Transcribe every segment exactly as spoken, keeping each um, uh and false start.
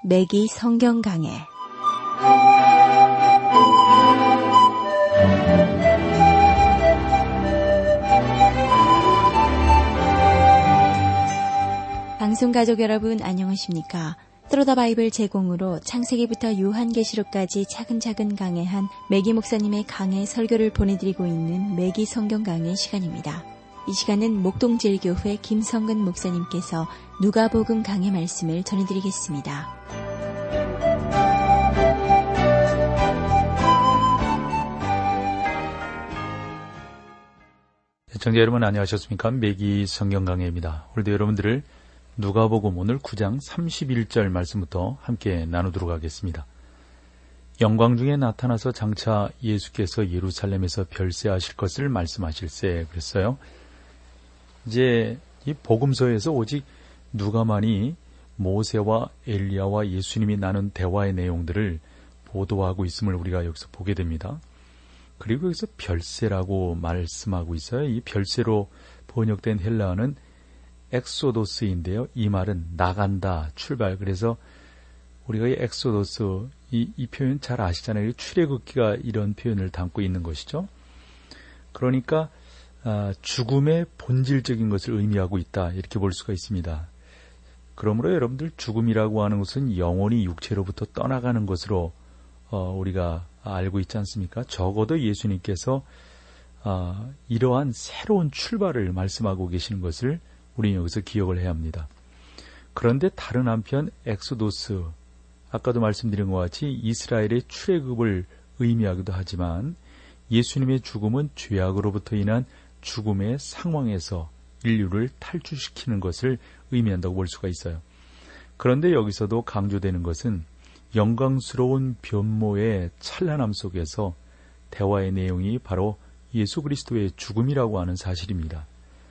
매기 성경 강해. 방송 가족 여러분 안녕하십니까? 트로더 바이블 제공으로 창세기부터 요한계시록까지 차근차근 강해한 매기 목사님의 강해 설교를 보내드리고 있는 매기 성경 강해 시간입니다. 이 시간은 목동제일교회 김성근 목사님께서 누가복음 강해 말씀을 전해드리겠습니다. 시청자 여러분 안녕하셨습니까? 매기 성경 강해입니다. 오늘도 여러분들을 누가복음 오늘 구 장 삼십일 절 말씀부터 함께 나누도록 하겠습니다. 영광 중에 나타나서 장차 예수께서 예루살렘에서 별세하실 것을 말씀하실세 그랬어요. 이제 이 복음서에서 오직 누가만이 모세와 엘리야와 예수님이 나눈 대화의 내용들을 보도하고 있음을 우리가 여기서 보게 됩니다. 그리고 여기서 별세라고 말씀하고 있어요. 이 별세로 번역된 헬라어는 엑소도스인데요. 이 말은 나간다, 출발. 그래서 우리가 이 엑소도스, 이, 이 표현 잘 아시잖아요. 출애굽기가 이런 표현을 담고 있는 것이죠. 그러니까 아, 죽음의 본질적인 것을 의미하고 있다. 이렇게 볼 수가 있습니다. 그러므로 여러분들 죽음이라고 하는 것은 영혼이 육체로부터 떠나가는 것으로 어, 우리가 알고 있지 않습니까? 적어도 예수님께서 아, 이러한 새로운 출발을 말씀하고 계시는 것을 우리는 여기서 기억을 해야 합니다. 그런데 다른 한편 엑소도스, 아까도 말씀드린 것 같이 이스라엘의 출애굽을 의미하기도 하지만 예수님의 죽음은 죄악으로부터 인한 죽음의 상황에서 인류를 탈출시키는 것을 의미한다고 볼 수가 있어요. 그런데 여기서도 강조되는 것은 영광스러운 변모의 찬란함 속에서 대화의 내용이 바로 예수 그리스도의 죽음이라고 하는 사실입니다.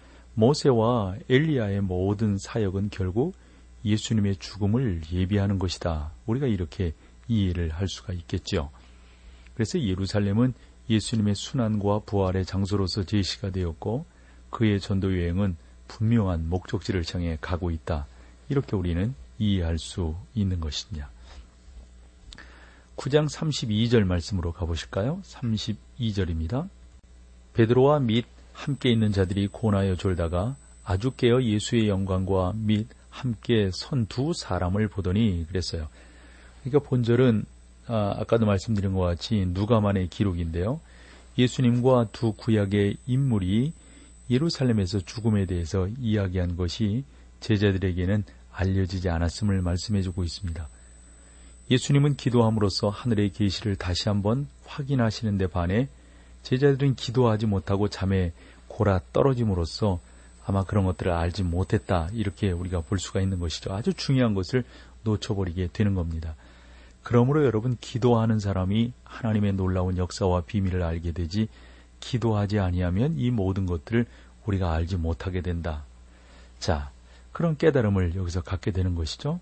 모세와 엘리야의 모든 사역은 결국 예수님의 죽음을 예비하는 것이다. 우리가 이렇게 이해를 할 수가 있겠죠. 그래서 예루살렘은 예수님의 순환과 부활의 장소로서 제시가 되었고 그의 전도 여행은 분명한 목적지를 향해 가고 있다. 이렇게 우리는 이해할 수 있는 것이냐. 구 장 삼십이 절 말씀으로 가보실까요? 삼십이 절입니다. 베드로와 및 함께 있는 자들이 고나여 졸다가 아주 깨어 예수의 영광과 및 함께 선 두 사람을 보더니 그랬어요. 그러니까 본절은 아, 아까도 말씀드린 것 같이 누가만의 기록인데요. 예수님과 두 구약의 인물이 예루살렘에서 죽음에 대해서 이야기한 것이 제자들에게는 알려지지 않았음을 말씀해주고 있습니다. 예수님은 기도함으로써 하늘의 계시를 다시 한번 확인하시는 데 반해 제자들은 기도하지 못하고 잠에 골아 떨어짐으로써 아마 그런 것들을 알지 못했다. 이렇게 우리가 볼 수가 있는 것이죠. 아주 중요한 것을 놓쳐버리게 되는 겁니다. 그러므로 여러분 기도하는 사람이 하나님의 놀라운 역사와 비밀을 알게 되지 기도하지 아니하면 이 모든 것들을 우리가 알지 못하게 된다. 자, 그런 깨달음을 여기서 갖게 되는 것이죠.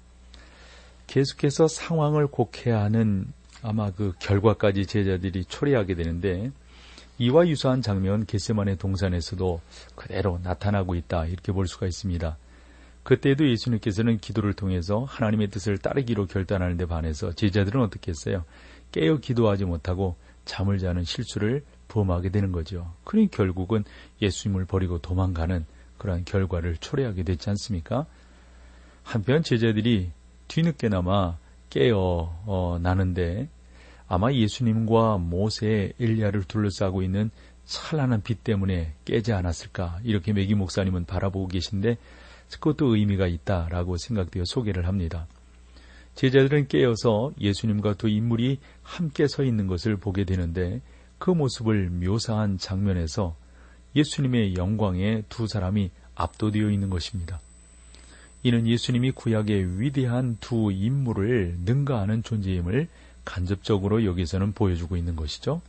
계속해서 상황을 곡해야 하는 아마 그 결과까지 제자들이 초래하게 되는데 이와 유사한 장면 겟세마네 동산에서도 그대로 나타나고 있다. 이렇게 볼 수가 있습니다. 그때도 예수님께서는 기도를 통해서 하나님의 뜻을 따르기로 결단하는 데 반해서 제자들은 어떻게 했어요? 깨어 기도하지 못하고 잠을 자는 실수를 범하게 되는 거죠. 그러니 결국은 예수님을 버리고 도망가는 그러한 결과를 초래하게 됐지 않습니까? 한편 제자들이 뒤늦게나마 깨어 어, 나는데 아마 예수님과 모세, 엘리야를 둘러싸고 있는 찬란한 빛 때문에 깨지 않았을까 이렇게 매기 목사님은 바라보고 계신데 그것도 의미가 있다라고 생각되어 소개를 합니다. 제자들은 깨어서 예수님과 두 인물이 함께 서 있는 것을 보게 되는데 그 모습을 묘사한 장면에서 예수님의 영광에 두 사람이 압도되어 있는 것입니다. 이는 예수님이 구약의 위대한 두 인물을 능가하는 존재임을 간접적으로 여기서는 보여주고 있는 것이죠.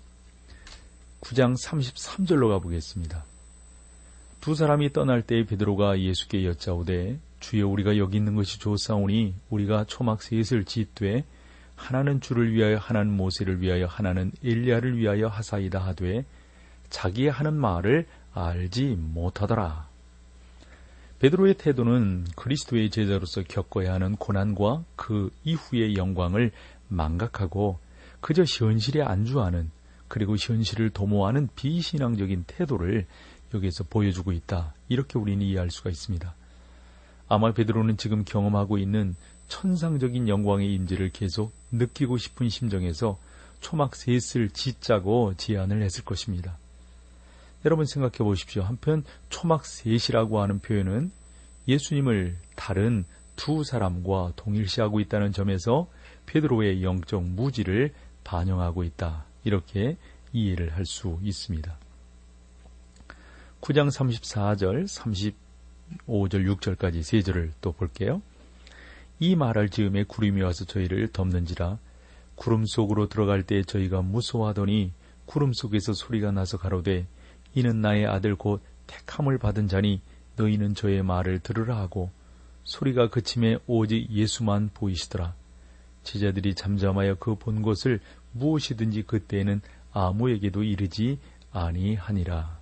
구 장 삼십삼 절로 가보겠습니다. 두 사람이 떠날 때에 베드로가 예수께 여짜오되 주여 우리가 여기 있는 것이 좋사오니 우리가 초막 셋을 짓되 하나는 주를 위하여 하나는 모세를 위하여 하나는 엘리야를 위하여 하사이다 하되 자기의 하는 말을 알지 못하더라. 베드로의 태도는 그리스도의 제자로서 겪어야 하는 고난과 그 이후의 영광을 망각하고 그저 현실에 안주하는, 그리고 현실을 도모하는 비신앙적인 태도를 여기에서 보여주고 있다. 이렇게 우리는 이해할 수가 있습니다. 아마 베드로는 지금 경험하고 있는 천상적인 영광의 임재를 계속 느끼고 싶은 심정에서 초막 셋을 짓자고 제안을 했을 것입니다. 여러분 생각해 보십시오. 한편 초막 셋이라고 하는 표현은 예수님을 다른 두 사람과 동일시하고 있다는 점에서 베드로의 영적 무지를 반영하고 있다. 이렇게 이해를 할 수 있습니다. 구 장 삼십사 절, 삼십오 절, 육 절까지 세 절을 또 볼게요. 이 말할 즈음에 구름이 와서 저희를 덮는지라 구름 속으로 들어갈 때 저희가 무서워하더니 구름 속에서 소리가 나서 가로되 이는 나의 아들 곧 택함을 받은 자니 너희는 저의 말을 들으라 하고 소리가 그침에 오직 예수만 보이시더라. 제자들이 잠잠하여 그 본 것을 무엇이든지 그때에는 아무에게도 이르지 아니하니라.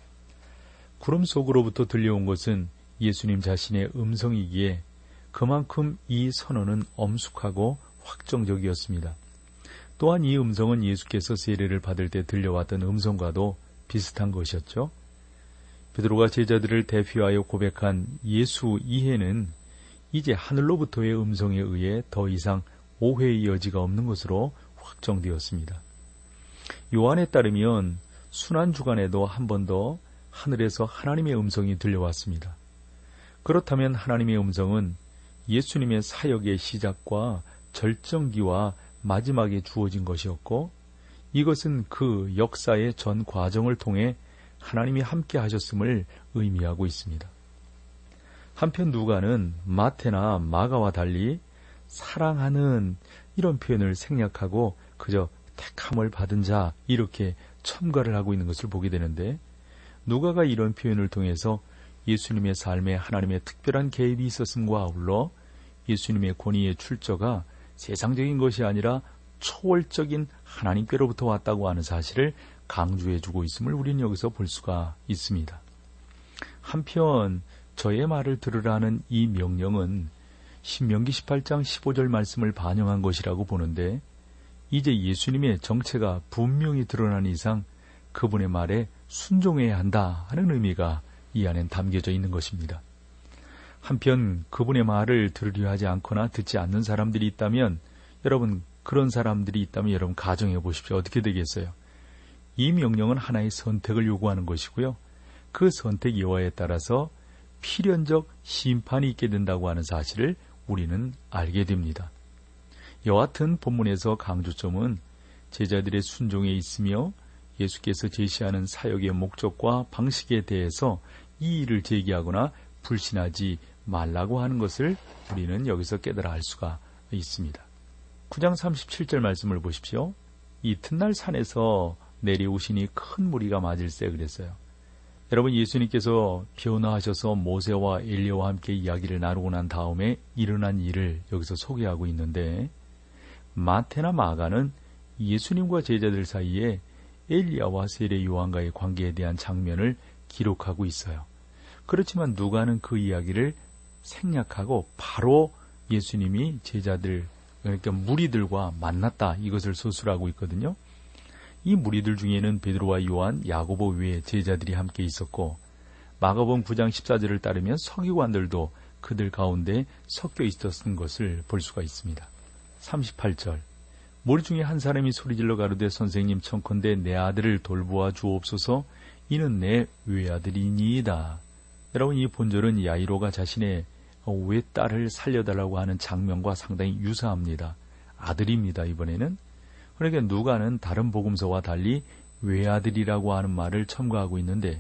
구름 속으로부터 들려온 것은 예수님 자신의 음성이기에 그만큼 이 선언은 엄숙하고 확정적이었습니다. 또한 이 음성은 예수께서 세례를 받을 때 들려왔던 음성과도 비슷한 것이었죠. 베드로가 제자들을 대표하여 고백한 예수 이해는 이제 하늘로부터의 음성에 의해 더 이상 오해의 여지가 없는 것으로 확정되었습니다. 요한에 따르면 순환주간에도 한 번 더 하늘에서 하나님의 음성이 들려왔습니다. 그렇다면 하나님의 음성은 예수님의 사역의 시작과 절정기와 마지막에 주어진 것이었고, 이것은 그 역사의 전 과정을 통해 하나님이 함께 하셨음을 의미하고 있습니다. 한편 누가는 마태나 마가와 달리 사랑하는 이런 표현을 생략하고 그저 택함을 받은 자 이렇게 첨가를 하고 있는 것을 보게 되는데, 누가가 이런 표현을 통해서 예수님의 삶에 하나님의 특별한 개입이 있었음과 아울러 예수님의 권위의 출처가 세상적인 것이 아니라 초월적인 하나님께로부터 왔다고 하는 사실을 강조해주고 있음을 우리는 여기서 볼 수가 있습니다. 한편 저의 말을 들으라는 이 명령은 신명기 십팔 장 십오 절 말씀을 반영한 것이라고 보는데, 이제 예수님의 정체가 분명히 드러난 이상 그분의 말에 순종해야 한다 하는 의미가 이 안엔 담겨져 있는 것입니다. 한편 그분의 말을 들으려 하지 않거나 듣지 않는 사람들이 있다면, 여러분 그런 사람들이 있다면 여러분 가정해 보십시오. 어떻게 되겠어요? 이 명령은 하나의 선택을 요구하는 것이고요. 그 선택 여하에 따라서 필연적 심판이 있게 된다고 하는 사실을 우리는 알게 됩니다. 여하튼 본문에서 강조점은 제자들의 순종에 있으며 예수께서 제시하는 사역의 목적과 방식에 대해서 이의를 제기하거나 불신하지 말라고 하는 것을 우리는 여기서 깨달아 알 수가 있습니다. 구 장 삼십칠 절 말씀을 보십시오. 이튿날 산에서 내려오시니 큰 무리가 맞을세 그랬어요. 여러분, 예수님께서 변화하셔서 모세와 엘리야와 함께 이야기를 나누고 난 다음에 일어난 일을 여기서 소개하고 있는데, 마태나 마가는 예수님과 제자들 사이에 엘리야와 세례 요한과의 관계에 대한 장면을 기록하고 있어요. 그렇지만 누가는 그 이야기를 생략하고 바로 예수님이 제자들, 그러니까 무리들과 만났다, 이것을 서술하고 있거든요. 이 무리들 중에는 베드로와 요한, 야고보 외에 제자들이 함께 있었고, 마가복음 구 장 십사 절을 따르면 서기관들도 그들 가운데 섞여 있었던 것을 볼 수가 있습니다. 삼십팔 절, 무리 중에 한 사람이 소리질러 가로되 선생님 청컨대 내 아들을 돌보아 주옵소서, 이는 내 외아들이니이다. 여러분, 이 본절은 야이로가 자신의 외딸을 살려달라고 하는 장면과 상당히 유사합니다. 아들입니다, 이번에는. 그러니까 누가는 다른 복음서와 달리 외아들이라고 하는 말을 첨가하고 있는데,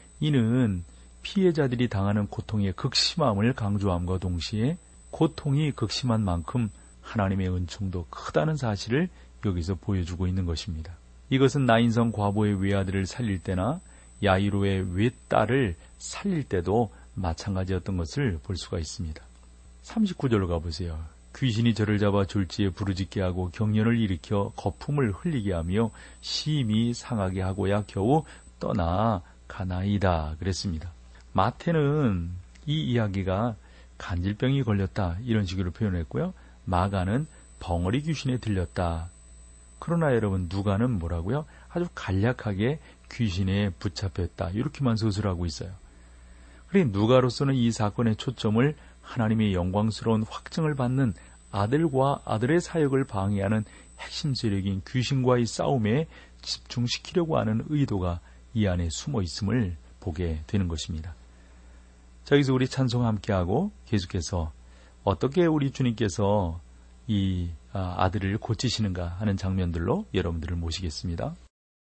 이는 피해자들이 당하는 고통의 극심함을 강조함과 동시에 고통이 극심한 만큼 하나님의 은총도 크다는 사실을 여기서 보여주고 있는 것입니다. 이것은 나인성 과부의 외아들을 살릴 때나 야이로의 외딸을 살릴 때도 마찬가지였던 것을 볼 수가 있습니다. 삼십구 절로 가보세요. 귀신이 저를 잡아 졸지에 부르짖게 하고 경련을 일으켜 거품을 흘리게 하며 심히 상하게 하고야 겨우 떠나 가나이다 그랬습니다. 마태는 이 이야기가 간질병이 걸렸다 이런 식으로 표현했고요. 마가는 벙어리 귀신에 들렸다. 그러나 여러분 누가는 뭐라고요? 아주 간략하게 귀신에 붙잡혔다. 이렇게만 서술하고 있어요. 그러니 누가로서는 이 사건의 초점을 하나님의 영광스러운 확증을 받는 아들과 아들의 사역을 방해하는 핵심 세력인 귀신과의 싸움에 집중시키려고 하는 의도가 이 안에 숨어 있음을 보게 되는 것입니다. 자, 여기서 우리 찬송 함께하고 계속해서 어떻게 우리 주님께서 이 아들을 고치시는가 하는 장면들로 여러분들을 모시겠습니다.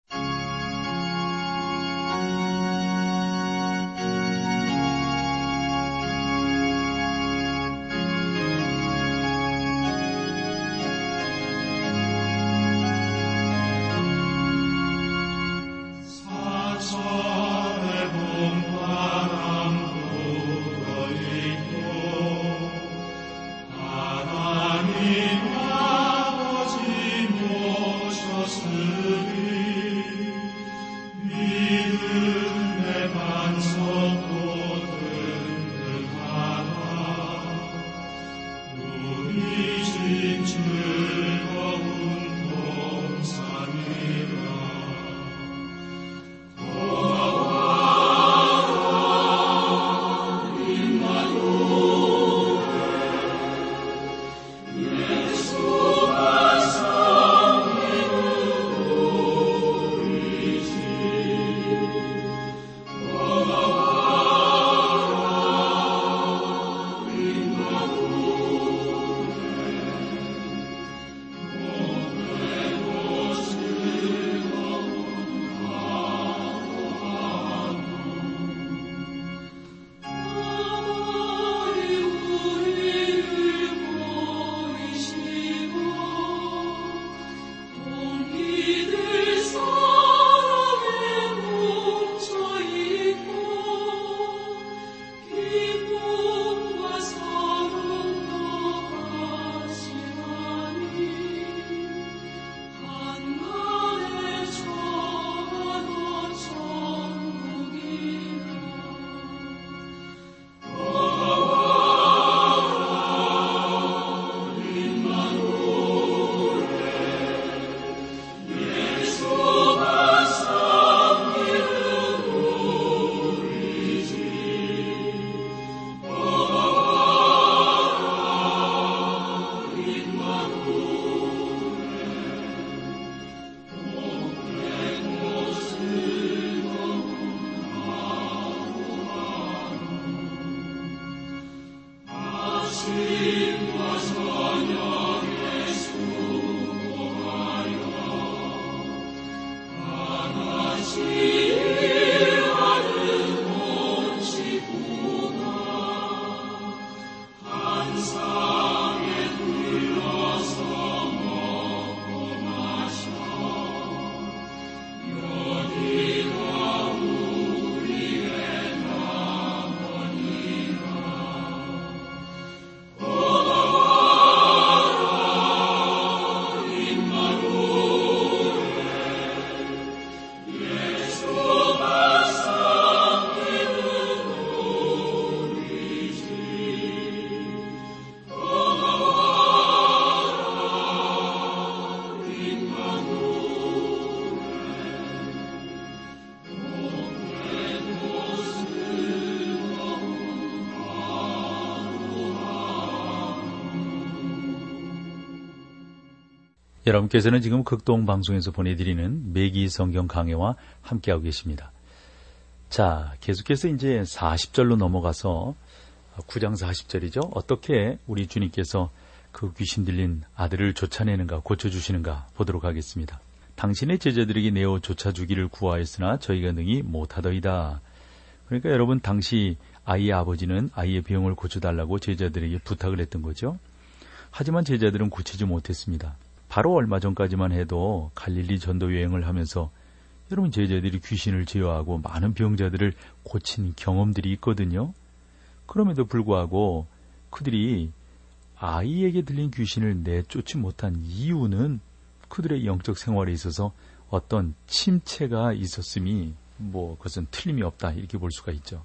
여러분께서는 지금 극동방송에서 보내드리는 매기 성경 강해와 함께하고 계십니다. 자, 계속해서 이제 사십 절로 넘어가서 구 장 사십 절이죠. 어떻게 우리 주님께서 그 귀신 들린 아들을 쫓아내는가, 고쳐주시는가 보도록 하겠습니다. 당신의 제자들에게 내어 쫓아주기를 구하였으나 저희가 능히 못하더이다. 그러니까 여러분, 당시 아이의 아버지는 아이의 병을 고쳐달라고 제자들에게 부탁을 했던 거죠. 하지만 제자들은 고치지 못했습니다. 바로 얼마 전까지만 해도 갈릴리 전도 여행을 하면서 여러분 제자들이 귀신을 제어하고 많은 병자들을 고친 경험들이 있거든요. 그럼에도 불구하고 그들이 아이에게 들린 귀신을 내쫓지 못한 이유는 그들의 영적 생활에 있어서 어떤 침체가 있었음이 뭐 그것은 틀림이 없다 이렇게 볼 수가 있죠.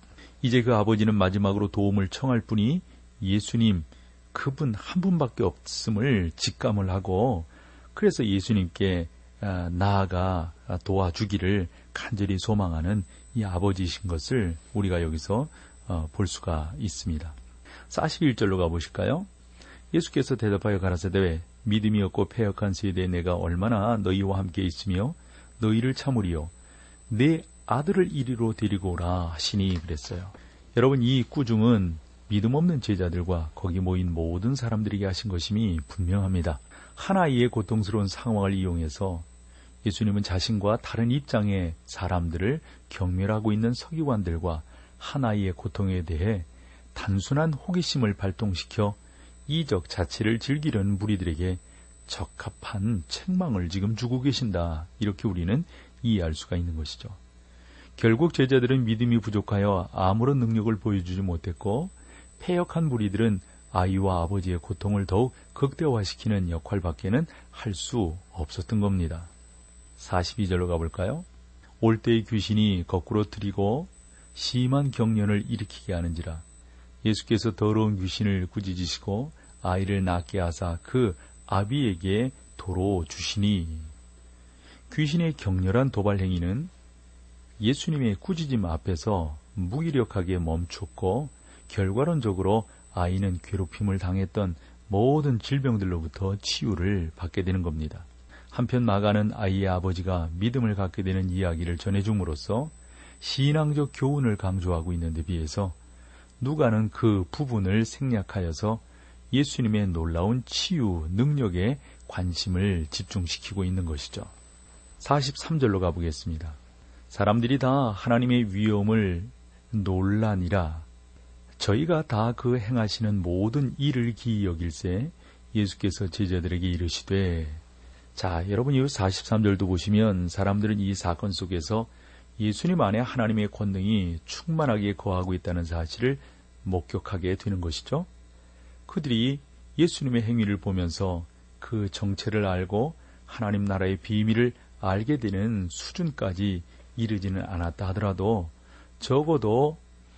이제 그 아버지는 마지막으로 도움을 청할 분이 예수님, 그분 한 분밖에 없음을 직감을 하고, 그래서 예수님께 나아가 도와주기를 간절히 소망하는 이 아버지이신 것을 우리가 여기서 볼 수가 있습니다. 사십일 절로 가보실까요? 예수께서 대답하여 가라사대 믿음이 없고 패역한 세대에 내가 얼마나 너희와 함께 있으며 너희를 참으리요. 내 아들을 이리로 데리고 오라 하시니 그랬어요. 여러분, 이 꾸중은 믿음 없는 제자들과 거기 모인 모든 사람들에게 하신 것임이 분명합니다. 한 아이의 고통스러운 상황을 이용해서 예수님은 자신과 다른 입장의 사람들을 경멸하고 있는 서기관들과 한 아이의 고통에 대해 단순한 호기심을 발동시켜 이적 자체를 즐기려는 무리들에게 적합한 책망을 지금 주고 계신다. 이렇게 우리는 이해할 수가 있는 것이죠. 결국 제자들은 믿음이 부족하여 아무런 능력을 보여주지 못했고, 패역한 무리들은 아이와 아버지의 고통을 더욱 극대화시키는 역할밖에는 할 수 없었던 겁니다. 사십이 절로 가볼까요? 올 때의 귀신이 거꾸로 들이고 심한 경련을 일으키게 하는지라. 예수께서 더러운 귀신을 꾸짖으시고 아이를 낳게 하사 그 아비에게 도로 주시니. 귀신의 격렬한 도발 행위는 예수님의 꾸짖음 앞에서 무기력하게 멈췄고, 결과론적으로 아이는 괴롭힘을 당했던 모든 질병들로부터 치유를 받게 되는 겁니다. 한편 마가는 아이의 아버지가 믿음을 갖게 되는 이야기를 전해줌으로써 신앙적 교훈을 강조하고 있는 데 비해서 누가는 그 부분을 생략하여서 예수님의 놀라운 치유 능력에 관심을 집중시키고 있는 것이죠. 사십삼 절로 가보겠습니다. 사람들이 다 하나님의 위엄을 놀라니라. 저희가 다 그 행하시는 모든 일을 기이 여길세 예수께서 제자들에게 이르시되. 자, 여러분 이 사십삼 절도 보시면 사람들은 이 사건 속에서 예수님 안에 하나님의 권능이 충만하게 거하고 있다는 사실을 목격하게 되는 것이죠. 그들이 예수님의 행위를 보면서 그 정체를 알고 하나님 나라의 비밀을 알게 되는 수준까지 이르지는 않았다 하더라도 적어도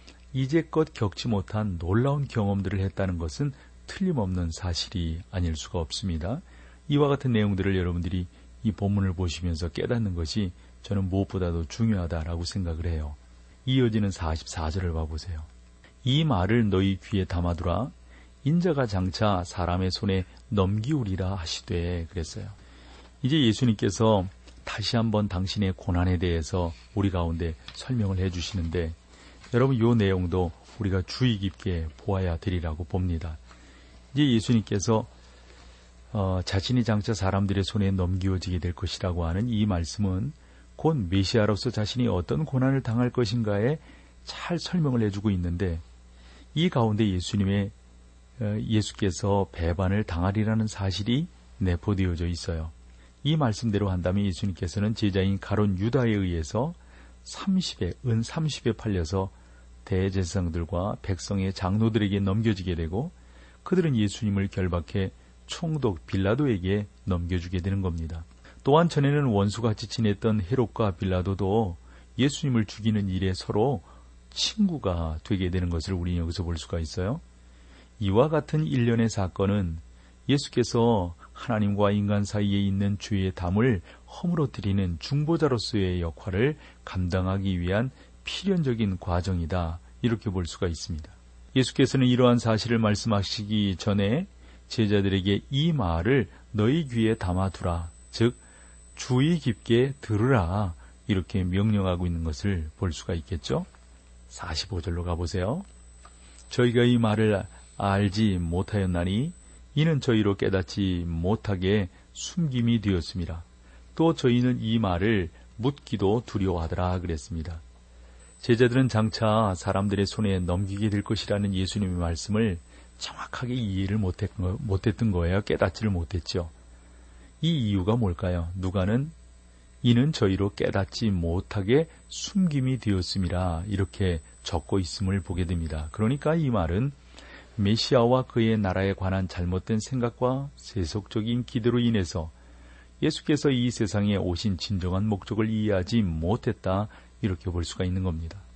이제껏 겪지 못한 놀라운 경험들을 했다는 것은 틀림없는 사실이 아닐 수가 없습니다. 이와 같은 내용들을 여러분들이 이 본문을 보시면서 깨닫는 것이 저는 무엇보다도 중요하다라고 생각을 해요. 이어지는 사십사 절을 봐보세요. 이 말을 너희 귀에 담아두라. 인자가 장차 사람의 손에 넘기우리라 하시되 그랬어요. 이제 예수님께서 다시 한번 당신의 고난에 대해서 우리 가운데 설명을 해주시는데, 여러분 이 내용도 우리가 주의 깊게 보아야 되리라고 봅니다. 이제 예수님께서 어, 자신이 장차 사람들의 손에 넘기워지게 될 것이라고 하는 이 말씀은 곧 메시아로서 자신이 어떤 고난을 당할 것인가에 잘 설명을 해주고 있는데, 이 가운데 예수님의 어, 예수께서 배반을 당하리라는 사실이 내포되어져 있어요. 이 말씀대로 한다면 예수님께서는 제자인 가룟 유다에 의해서 삼십에, 은 삼십에 팔려서 대제사장들과 백성의 장로들에게 넘겨지게 되고, 그들은 예수님을 결박해 총독 빌라도에게 넘겨주게 되는 겁니다. 또한 전에는 원수같이 지냈던 헤롯과 빌라도도 예수님을 죽이는 일에 서로 친구가 되게 되는 것을 우리는 여기서 볼 수가 있어요. 이와 같은 일련의 사건은 예수께서 하나님과 인간 사이에 있는 죄의 담을 허물어뜨리는 중보자로서의 역할을 감당하기 위한 필연적인 과정이다, 이렇게 볼 수가 있습니다. 예수께서는 이러한 사실을 말씀하시기 전에 제자들에게 이 말을 너희 귀에 담아두라, 즉 주의 깊게 들으라, 이렇게 명령하고 있는 것을 볼 수가 있겠죠. 사십오 절로 가보세요. 저희가 이 말을 알지 못하였나니 이는 저희로 깨닫지 못하게 숨김이 되었습니다. 또 저희는 이 말을 묻기도 두려워하더라 그랬습니다. 제자들은 장차 사람들의 손에 넘기게 될 것이라는 예수님의 말씀을 정확하게 이해를 못했던 거예요. 깨닫지를 못했죠. 이 이유가 뭘까요? 누가는 이는 저희로 깨닫지 못하게 숨김이 되었음이라 이렇게 적고 있음을 보게 됩니다. 그러니까 이 말은 메시아와 그의 나라에 관한 잘못된 생각과 세속적인 기대로 인해서 예수께서 이 세상에 오신 진정한 목적을 이해하지 못했다, 이렇게 볼 수가 있는 겁니다.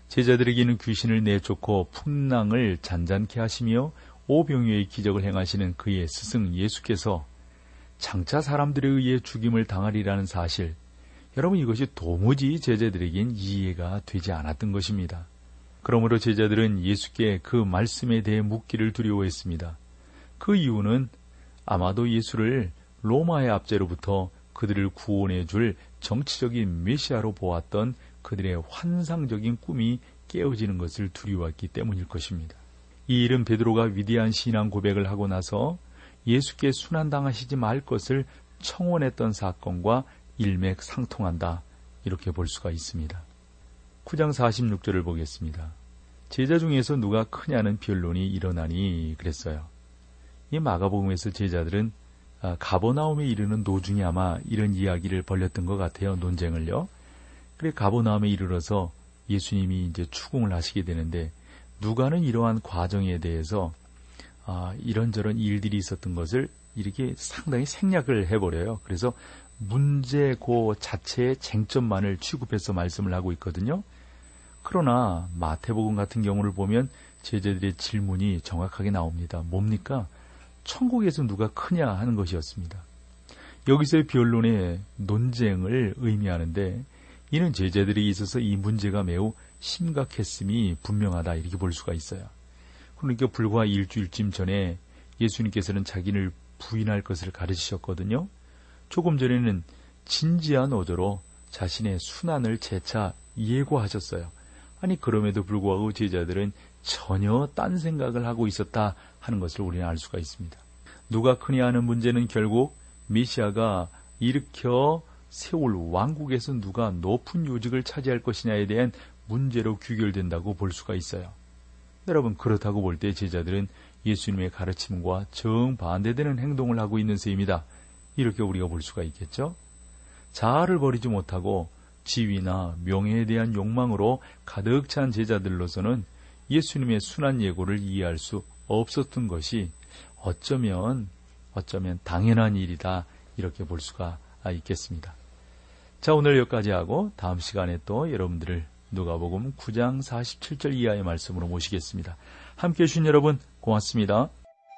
제자들에게는 귀신을 내쫓고 풍랑을 잔잔케 하시며 오병이어의 기적을 행하시는 그의 스승 예수께서 장차 사람들에 의해 죽임을 당하리라는 사실, 여러분 이것이 도무지 제자들에겐 이해가 되지 않았던 것입니다. 그러므로 제자들은 예수께 그 말씀에 대해 묻기를 두려워했습니다. 그 이유는 아마도 예수를 로마의 압제로부터 그들을 구원해 줄 정치적인 메시아로 보았던 그들의 환상적인 꿈이 깨어지는 것을 두려워했기 때문일 것입니다. 이 일은 베드로가 위대한 신앙 고백을 하고 나서 예수께 순환당하시지 말 것을 청원했던 사건과 일맥상통한다, 이렇게 볼 수가 있습니다. 구 장 사십육 절을 보겠습니다. 제자 중에서 누가 크냐는 변론이 일어나니 그랬어요. 이 마가복음에서 제자들은 가버나움에 이르는 도중에 아마 이런 이야기를 벌였던 것 같아요. 논쟁을요. 그래 가버나움에 이르러서 예수님이 이제 추궁을 하시게 되는데, 누가는 이러한 과정에 대해서 아, 이런저런 일들이 있었던 것을 이렇게 상당히 생략을 해버려요. 그래서 문제고 자체의 쟁점만을 취급해서 말씀을 하고 있거든요. 그러나 마태복음 같은 경우를 보면 제자들의 질문이 정확하게 나옵니다. 뭡니까? 천국에서 누가 크냐 하는 것이었습니다. 여기서의 변론의 논쟁을 의미하는데, 이는 제자들이 있어서 이 문제가 매우 심각했음이 분명하다, 이렇게 볼 수가 있어요. 그러니까 불과 일주일쯤 전에 예수님께서는 자기를 부인할 것을 가르치셨거든요. 조금 전에는 진지한 어조로 자신의 순환을 재차 예고하셨어요. 아니 그럼에도 불구하고 제자들은 전혀 딴 생각을 하고 있었다 하는 것을 우리는 알 수가 있습니다. 누가 크냐 하는 문제는 결국 메시아가 일으켜 세울 왕국에서 누가 높은 요직을 차지할 것이냐에 대한 문제로 귀결된다고 볼 수가 있어요. 여러분, 그렇다고 볼 때 제자들은 예수님의 가르침과 정반대되는 행동을 하고 있는 셈입니다. 이렇게 우리가 볼 수가 있겠죠. 자아를 버리지 못하고 지위나 명예에 대한 욕망으로 가득 찬 제자들로서는 예수님의 순한 예고를 이해할 수 없었던 것이 어쩌면 어쩌면 당연한 일이다, 이렇게 볼 수가 있겠습니다. 자, 오늘 여기까지 하고 다음 시간에 또 여러분들을 누가복음 구 장 사십칠 절 이하의 말씀으로 모시겠습니다. 함께해 주신 여러분 고맙습니다.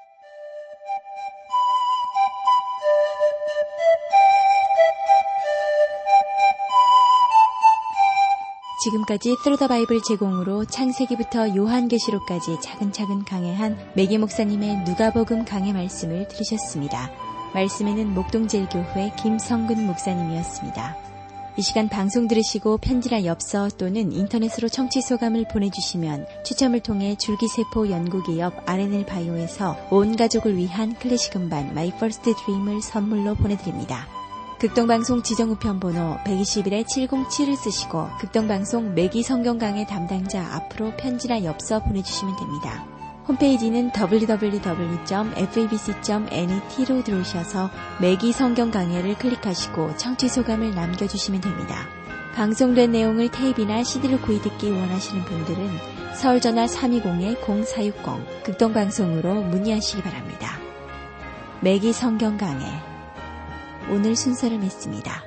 지금까지 트루더 바이블 제공으로 창세기부터 요한계시록까지 차근차근 강해한 매기 목사님의 누가복음 강해 말씀을 들으셨습니다. 말씀에는 목동제일교회 김성근 목사님이었습니다. 이 시간 방송 들으시고 편지나 엽서 또는 인터넷으로 청취 소감을 보내주시면 추첨을 통해 줄기세포 연구기업 알엔엘 바이오에서 온 가족을 위한 클래식 음반 마이 퍼스트 드림을 선물로 보내드립니다. 극동방송 지정우편 번호 백이십일 칠공칠을 쓰시고 극동방송 매기 성경 강해 담당자 앞으로 편지나 엽서 보내주시면 됩니다. 홈페이지는 더블유 더블유 더블유 점 에프이비씨 점 넷으로 들어오셔서 매기 성경 강해를 클릭하시고 청취 소감을 남겨주시면 됩니다. 방송된 내용을 테이프나 씨디로 구입 듣기 원하시는 분들은 서울전화 삼이공 공사육공 극동방송으로 문의하시기 바랍니다. 매기 성경 강해 오늘 순서를 맺습니다.